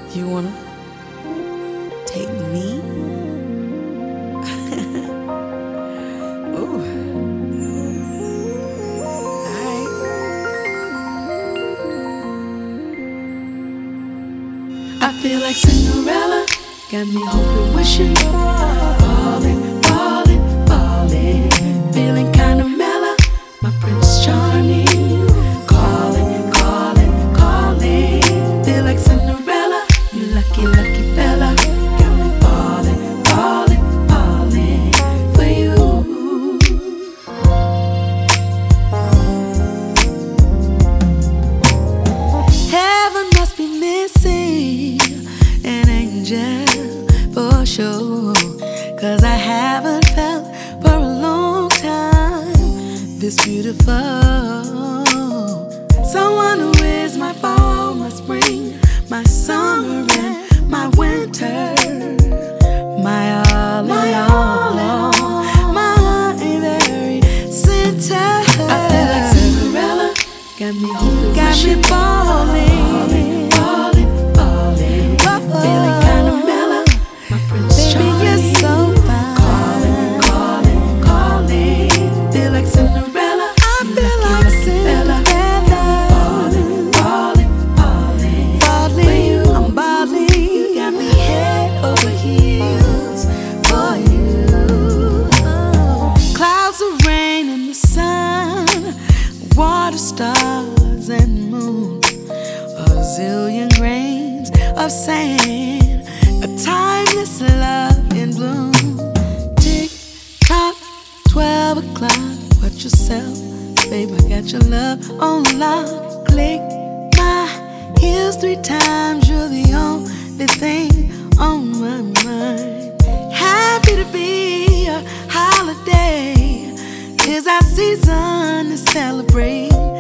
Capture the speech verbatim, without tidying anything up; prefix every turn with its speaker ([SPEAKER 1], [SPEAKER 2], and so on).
[SPEAKER 1] You wanna take me? Ooh. Alright. I feel like Cinderella, got me hoping, wishing, falling, falling, falling, feeling kinda mellow, my Prince Charming, calling, calling, calling. Feel like Cinderella, you lucky, lucky fella, got me falling, falling, falling for you. Heaven must be missing an angel for sure, 'cause I haven't felt for a long time this beautiful. Someone who is my fall, my spring, my summer and my winter, my all in all, my very center. I feel like Cinderella, got me hoping, got me falling, falling, falling, falling, feeling kinda mellow, my Prince Charming. Baby, you're so fine, calling, calling, calling. Feel like Cinderella, I feel like Cinderella, falling, falling, falling, falling. I'm balling, you got me head over heels for you. Clouds of rain and the sun, water, stars and moon, a zillion grains of sand, a timeless love in bloom. Tick tock, twelve o'clock, watch yourself, babe, I got your love on lock. Click my heels three times, you're the only thing on my mind. Happy to be a holiday, 'tis our season to celebrate.